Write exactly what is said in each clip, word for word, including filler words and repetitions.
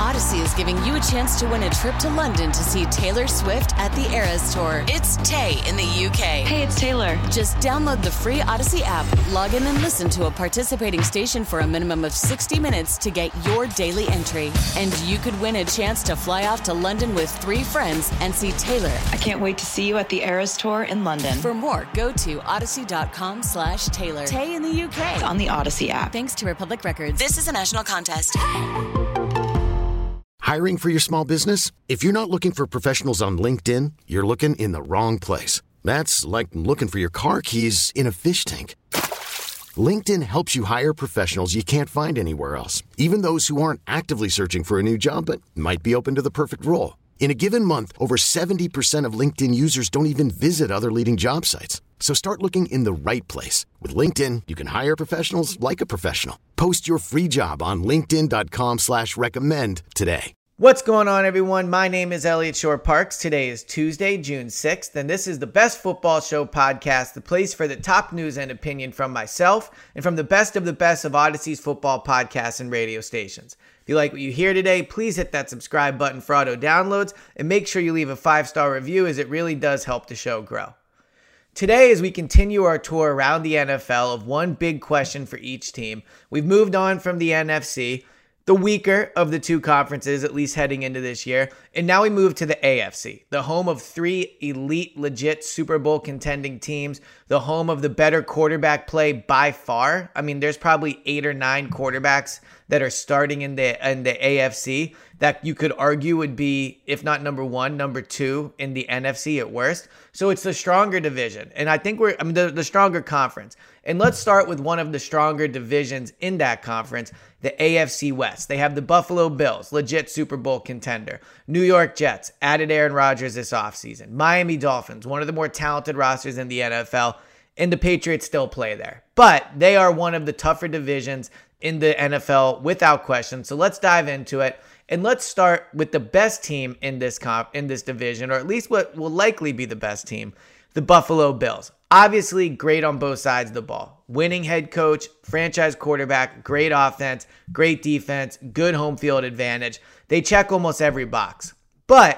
Odyssey is giving you a chance to win a trip to London to see Taylor Swift at the Eras Tour. It's Tay in the U K. Hey, it's Taylor. Just download the free Odyssey app, log in and listen to a participating station for a minimum of sixty minutes to get your daily entry. And you could win a chance to fly off to London with three friends and see Taylor. I can't wait to see you at the Eras Tour in London. For more, go to odyssey.com slash Taylor. Tay in the U K. It's on the Odyssey app. Thanks to Republic Records. This is a national contest. Hiring for your small business? If you're not looking for professionals on LinkedIn, you're looking in the wrong place. That's like looking for your car keys in a fish tank. LinkedIn helps you hire professionals you can't find anywhere else, even those who aren't actively searching for a new job but might be open to the perfect role. In a given month, over seventy percent of LinkedIn users don't even visit other leading job sites. So start looking in the right place. With LinkedIn, you can hire professionals like a professional. Post your free job on linkedin.com slash recommend today. What's going on, everyone? My name is Elliot Shore-Parks. Today is Tuesday, June sixth, and this is the Best Football Show podcast, the place for the top news and opinion from myself and from the best of the best of Odyssey's football podcasts and radio stations. If you like what you hear today, please hit that subscribe button for auto downloads and make sure you leave a five-star review, as it really does help the show grow. Today, as we continue our tour around the N F L of one big question for each team, we've moved on from the N F C, the weaker of the two conferences, at least heading into this year, and now we move to the A F C, the home of three elite, legit Super Bowl contending teams, the home of the better quarterback play by far. I mean, there's probably eight or nine quarterbacks that are starting in the in the A F C that you could argue would be, if not number one, number two in the N F C at worst. So it's the stronger division. And I think we're, I mean, the, the stronger conference. And let's start with one of the stronger divisions in that conference, the A F C West. They have the Buffalo Bills, legit Super Bowl contender. New York Jets, added Aaron Rodgers this offseason. Miami Dolphins, one of the more talented rosters in the N F L. And the Patriots still play there. But they are one of the tougher divisions in the N F L without question. So let's dive into it. And let's start with the best team in this comp, in this division, or at least what will likely be the best team, the Buffalo Bills. Obviously, great on both sides of the ball. Winning head coach, franchise quarterback, great offense, great defense, good home field advantage. They check almost every box. But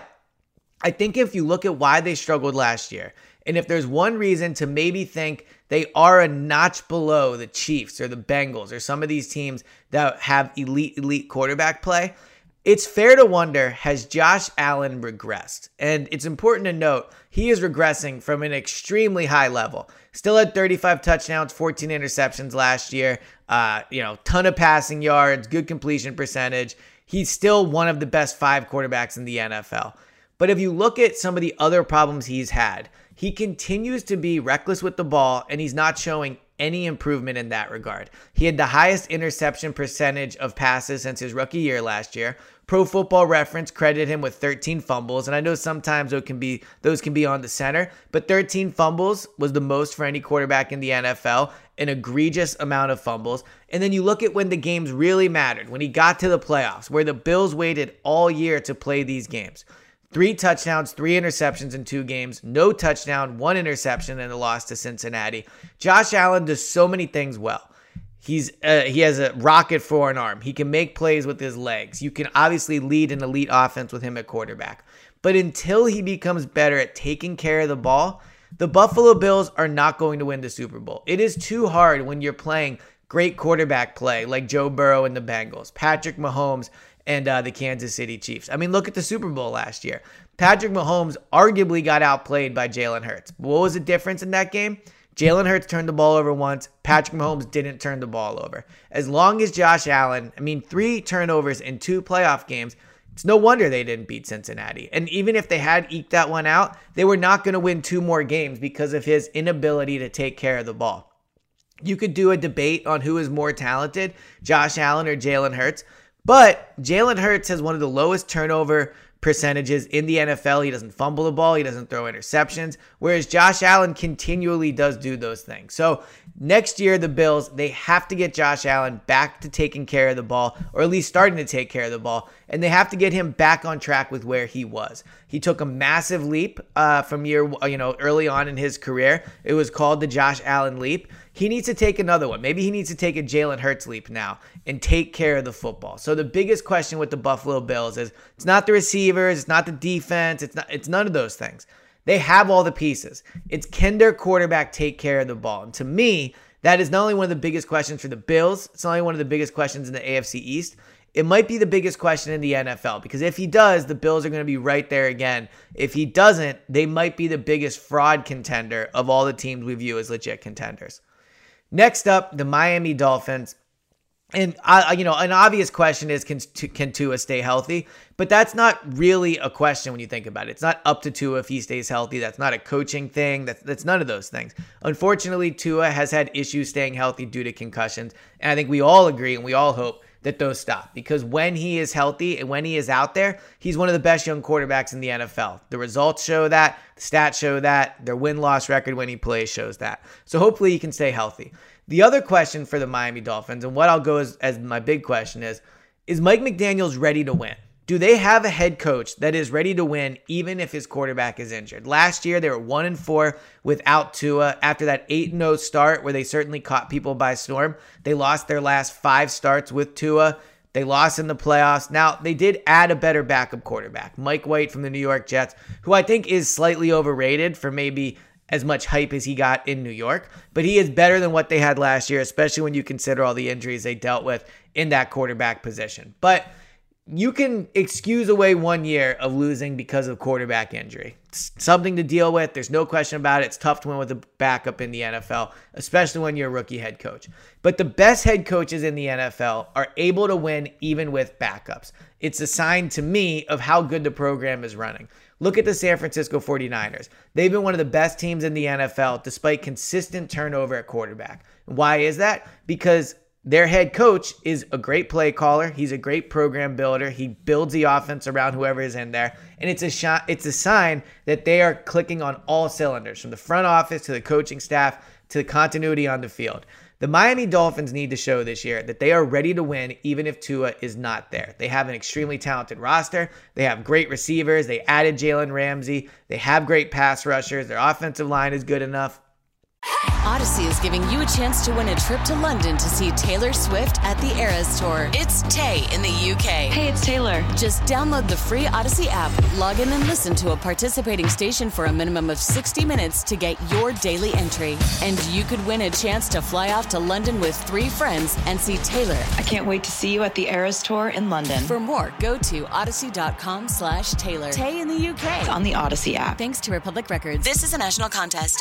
I think if you look at why they struggled last year, and if there's one reason to maybe think they are a notch below the Chiefs or the Bengals or some of these teams that have elite, elite quarterback play, it's fair to wonder, has Josh Allen regressed? And it's important to note, he is regressing from an extremely high level. Still had thirty-five touchdowns, fourteen interceptions last year. Uh, you know, ton of passing yards, good completion percentage. He's still one of the best five quarterbacks in the N F L. But if you look at some of the other problems he's had, he continues to be reckless with the ball, and he's not showing any improvement in that regard. He had the highest interception percentage of passes since his rookie year last year. Pro Football Reference credited him with thirteen fumbles, and I know sometimes those can be those can be on the center, but thirteen fumbles was the most for any quarterback in the N F L, an egregious amount of fumbles. And then you look at when the games really mattered, when he got to the playoffs, where the Bills waited all year to play these games. Three touchdowns, three interceptions in two games, no touchdown, one interception, and a loss to Cincinnati. Josh Allen does so many things well. He's uh, he has a rocket for an arm. He can make plays with his legs. You can obviously lead an elite offense with him at quarterback. But until he becomes better at taking care of the ball, the Buffalo Bills are not going to win the Super Bowl. It is too hard when you're playing great quarterback play like Joe Burrow and the Bengals, Patrick Mahomes and uh, the Kansas City Chiefs. I mean, look at the Super Bowl last year. Patrick Mahomes arguably got outplayed by Jalen Hurts. What was the difference in that game? Jalen Hurts turned the ball over once. Patrick Mahomes didn't turn the ball over. As long as Josh Allen, I mean, three turnovers in two playoff games, it's no wonder they didn't beat Cincinnati. And even if they had eked that one out, they were not going to win two more games because of his inability to take care of the ball. You could do a debate on who is more talented, Josh Allen or Jalen Hurts, but Jalen Hurts has one of the lowest turnover percentages in the N F L. He doesn't fumble the ball. He doesn't throw interceptions, whereas Josh Allen continually does do those things. So next year, the Bills, they have to get Josh Allen back to taking care of the ball, or at least starting to take care of the ball, and they have to get him back on track with where he was. He took a massive leap uh, from year, you know, early on in his career. It was called the Josh Allen leap. He needs to take another one. Maybe he needs to take a Jalen Hurts leap now and take care of the football. So the biggest question with the Buffalo Bills is it's not the receivers, it's not the defense, it's not it's none of those things. They have all the pieces. It's can their quarterback take care of the ball? And to me, that is not only one of the biggest questions for the Bills, it's not only one of the biggest questions in the A F C East, it might be the biggest question in the N F L, because if he does, the Bills are going to be right there again. If he doesn't, they might be the biggest fraud contender of all the teams we view as legit contenders. Next up, the Miami Dolphins. And, uh, you know, an obvious question is, can, can Tua stay healthy? But that's not really a question when you think about it. It's not up to Tua if he stays healthy. That's not a coaching thing. That's, that's none of those things. Unfortunately, Tua has had issues staying healthy due to concussions. And I think we all agree and we all hope that those stop, because when he is healthy and when he is out there, he's one of the best young quarterbacks in the N F L. The results show that, the stats show that, their win-loss record when he plays shows that. So hopefully he can stay healthy. The other question for the Miami Dolphins, and what I'll go as, as my big question is, is Mike McDaniels ready to win? Do they have a head coach that is ready to win even if his quarterback is injured? Last year, they were one and four without Tua. After that eight and oh start where they certainly caught people by storm, they lost their last five starts with Tua. They lost in the playoffs. Now, they did add a better backup quarterback, Mike White from the New York Jets, who I think is slightly overrated for maybe as much hype as he got in New York, but he is better than what they had last year, especially when you consider all the injuries they dealt with in that quarterback position. But you can excuse away one year of losing because of quarterback injury. It's something to deal with. There's no question about it. It's tough to win with a backup in the N F L, especially when you're a rookie head coach. But the best head coaches in the N F L are able to win even with backups. It's a sign to me of how good the program is running. Look at the San Francisco forty-niners. They've been one of the best teams in the N F L despite consistent turnover at quarterback. Why is that? Because their head coach is a great play caller. He's a great program builder. He builds the offense around whoever is in there. And it's a shot, it's a sign that they are clicking on all cylinders, from the front office to the coaching staff to the continuity on the field. The Miami Dolphins need to show this year that they are ready to win even if Tua is not there. They have an extremely talented roster. They have great receivers. They added Jalen Ramsey. They have great pass rushers. Their offensive line is good enough. Odyssey is giving you a chance to win a trip to London to see Taylor Swift at the Eras Tour. It's Tay in the U K. Hey, it's Taylor. Just download the free Odyssey app, log in and listen to a participating station for a minimum of sixty minutes to get your daily entry. And you could win a chance to fly off to London with three friends and see Taylor. I can't wait to see you at the Eras Tour in London. For more, go to odyssey.com slash Taylor. Tay in the U K. It's on the Odyssey app. Thanks to Republic Records. This is a national contest.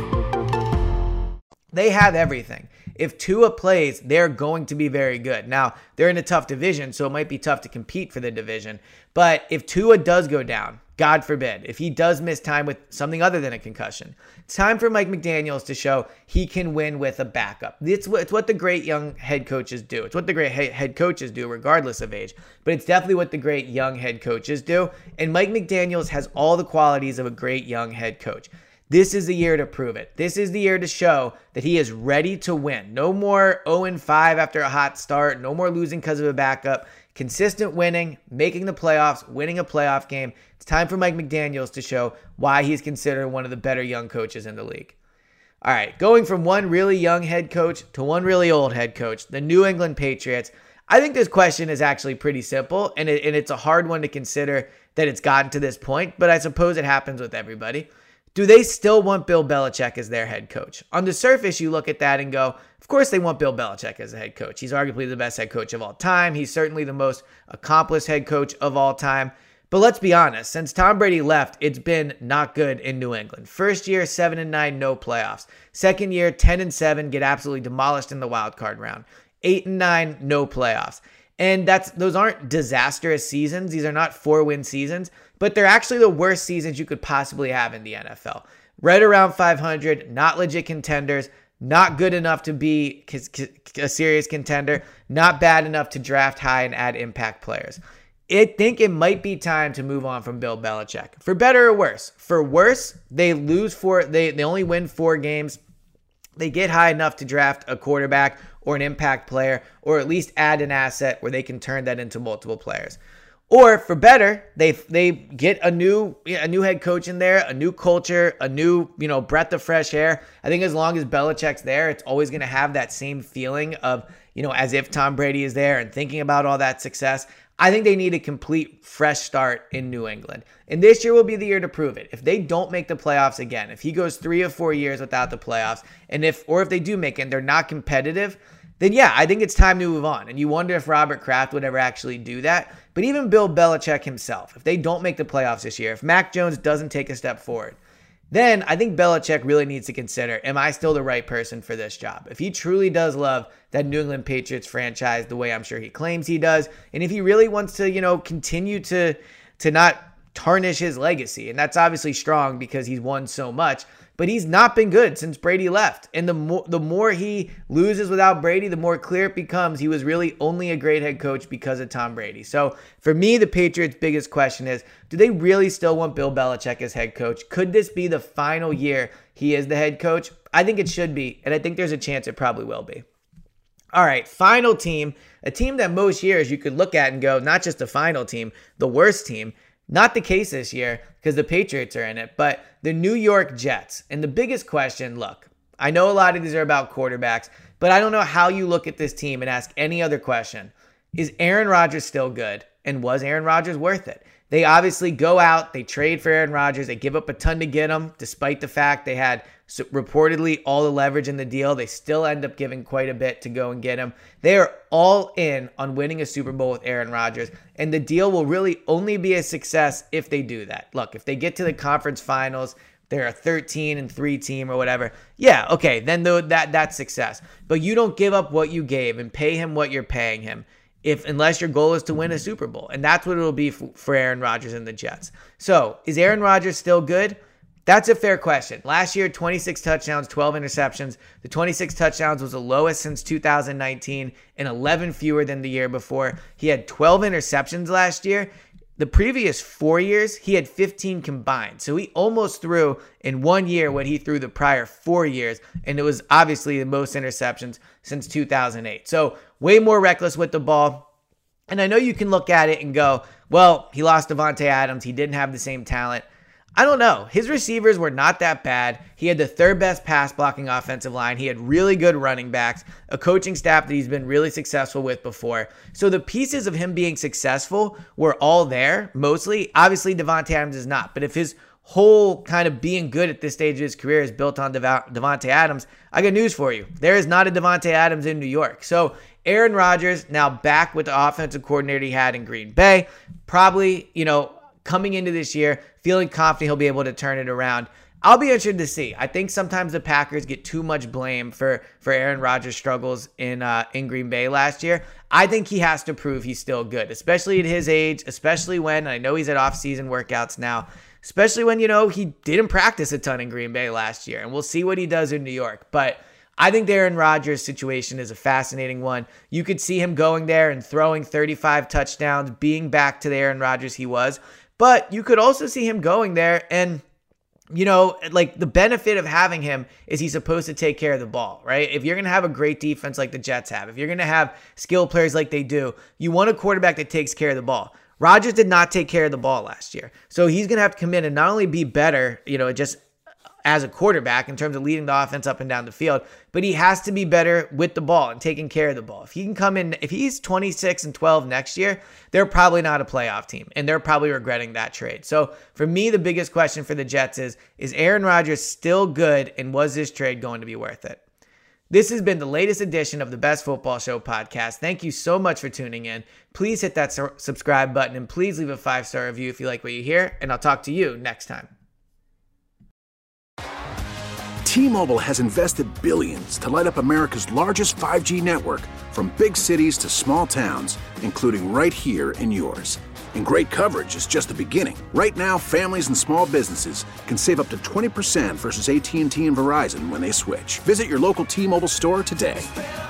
They have everything. If Tua plays, they're going to be very good. Now, they're in a tough division, so it might be tough to compete for the division. But if Tua does go down, God forbid, if he does miss time with something other than a concussion, it's time for Mike McDaniels to show he can win with a backup. It's what, it's what the great young head coaches do. It's what the great head coaches do regardless of age. But it's definitely what the great young head coaches do. And Mike McDaniels has all the qualities of a great young head coach. This is the year to prove it. This is the year to show that he is ready to win. No more oh and five after a hot start. No more losing because of a backup. Consistent winning, making the playoffs, winning a playoff game. It's time for Mike McDaniels to show why he's considered one of the better young coaches in the league. All right, going from one really young head coach to one really old head coach, the New England Patriots. I think this question is actually pretty simple, and, it, and it's a hard one to consider that it's gotten to this point, but I suppose it happens with everybody. Do they still want Bill Belichick as their head coach? On the surface, you look at that and go, of course they want Bill Belichick as a head coach. He's arguably the best head coach of all time. He's certainly the most accomplished head coach of all time. But let's be honest, since Tom Brady left, it's been not good in New England. First year, seven and nine, no playoffs. Second year, ten and seven, get absolutely demolished in the wild card round. eight and nine, no playoffs. And that's those aren't disastrous seasons. These are not four-win seasons, but they're actually the worst seasons you could possibly have in the N F L. Right around five hundred, not legit contenders, not good enough to be a serious contender, not bad enough to draft high and add impact players. I think it might be time to move on from Bill Belichick. For better or worse. For worse, they lose four, they, they only win four games. They get high enough to draft a quarterback or an impact player, or at least add an asset where they can turn that into multiple players. Or for better, they they get a new a new head coach in there, a new culture, a new, you know, breath of fresh air. I think as long as Belichick's there, it's always going to have that same feeling of, you know, as if Tom Brady is there and thinking about all that success. I think they need a complete fresh start in New England. And this year will be the year to prove it. If they don't make the playoffs again, if he goes three or four years without the playoffs, and if or if they do make it and they're not competitive, then yeah, I think it's time to move on. And you wonder if Robert Kraft would ever actually do that. But even Bill Belichick himself, if they don't make the playoffs this year, if Mac Jones doesn't take a step forward, then I think Belichick really needs to consider, am I still the right person for this job? If he truly does love that New England Patriots franchise the way I'm sure he claims he does, and if he really wants to, you know, continue to, to not tarnish his legacy, and that's obviously strong because he's won so much, but he's not been good since Brady left. And the more the more he loses without Brady, the more clear it becomes he was really only a great head coach because of Tom Brady. So for me, the Patriots' biggest question is, do they really still want Bill Belichick as head coach? Could this be the final year he is the head coach? I think it should be, and I think there's a chance it probably will be. All right, final team, a team that most years you could look at and go, not just the final team, the worst team. Not the case this year because the Patriots are in it, but the New York Jets. And the biggest question, look, I know a lot of these are about quarterbacks, but I don't know how you look at this team and ask any other question. Is Aaron Rodgers still good? And was Aaron Rodgers worth it? They obviously go out, they trade for Aaron Rodgers, they give up a ton to get him, despite the fact they had reportedly all the leverage in the deal. They still end up giving quite a bit to go and get him. They are all in on winning a Super Bowl with Aaron Rodgers, and the deal will really only be a success if they do that. Look, if they get to the conference finals, they're a thirteen and three team or whatever. Yeah, okay, then the, that that's success. But you don't give up what you gave and pay him what you're paying him, if unless your goal is to win a Super Bowl. And that's what it'll be for, for Aaron Rodgers and the Jets. So, is Aaron Rodgers still good? That's a fair question. Last year, twenty-six touchdowns, twelve interceptions. The twenty-six touchdowns was the lowest since two thousand nineteen and eleven fewer than the year before. He had twelve interceptions last year. The previous four years, he had fifteen combined. So he almost threw in one year what he threw the prior four years. And it was obviously the most interceptions since two thousand eight. So way more reckless with the ball. And I know you can look at it and go, well, he lost Davante Adams. He didn't have the same talent. I don't know. His receivers were not that bad. He had the third best pass blocking offensive line. He had really good running backs, a coaching staff that he's been really successful with before. So the pieces of him being successful were all there, mostly. Obviously, Davante Adams is not. But if his whole kind of being good at this stage of his career is built on Dev- Davante Adams, I got news for you. There is not a Davante Adams in New York. So Aaron Rodgers now back with the offensive coordinator he had in Green Bay. Probably, you know, coming into this year, feeling confident he'll be able to turn it around. I'll be interested to see. I think sometimes the Packers get too much blame for, for Aaron Rodgers' struggles in uh, in Green Bay last year. I think he has to prove he's still good, especially at his age, especially when, I know he's at off-season workouts now, especially when, you know, he didn't practice a ton in Green Bay last year, and we'll see what he does in New York. But I think the Aaron Rodgers situation is a fascinating one. You could see him going there and throwing thirty-five touchdowns, being back to the Aaron Rodgers he was. But you could also see him going there and, you know, like the benefit of having him is he's supposed to take care of the ball, right? If you're going to have a great defense like the Jets have, if you're going to have skilled players like they do, you want a quarterback that takes care of the ball. Rodgers did not take care of the ball last year. So he's going to have to come in and not only be better, you know, just as a quarterback in terms of leading the offense up and down the field, but he has to be better with the ball and taking care of the ball. If he can come in, if he's twenty-six and twelve next year, they're probably not a playoff team, and they're probably regretting that trade. So for me, the biggest question for the Jets is, is Aaron Rodgers still good, and was this trade going to be worth it? This has been the latest edition of the Best Football Show podcast. Thank you so much for tuning in. Please hit that su- subscribe button, and please leave a five-star review if you like what you hear, and I'll talk to you next time. T-Mobile has invested billions to light up America's largest five G network, from big cities to small towns, including right here in yours. And great coverage is just the beginning. Right now, families and small businesses can save up to twenty percent versus A T and T and Verizon when they switch. Visit your local T-Mobile store today.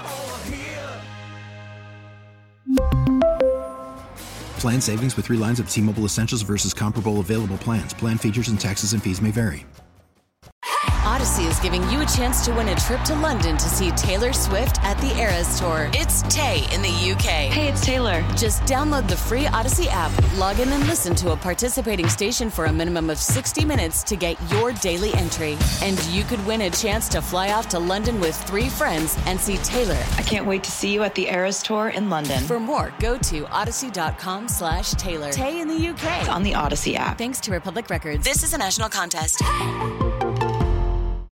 Plan savings with three lines of T-Mobile Essentials versus comparable available plans. Plan features and taxes and fees may vary. Odyssey is giving you a chance to win a trip to London to see Taylor Swift at the Eras Tour. It's Tay in the U K. Hey, it's Taylor. Just download the free Odyssey app, log in and listen to a participating station for a minimum of sixty minutes to get your daily entry. And you could win a chance to fly off to London with three friends and see Taylor. I can't wait to see you at the Eras Tour in London. For more, go to odyssey.com slash Taylor. Tay in the U K. On the Odyssey app. Thanks to Republic Records. This is a national contest.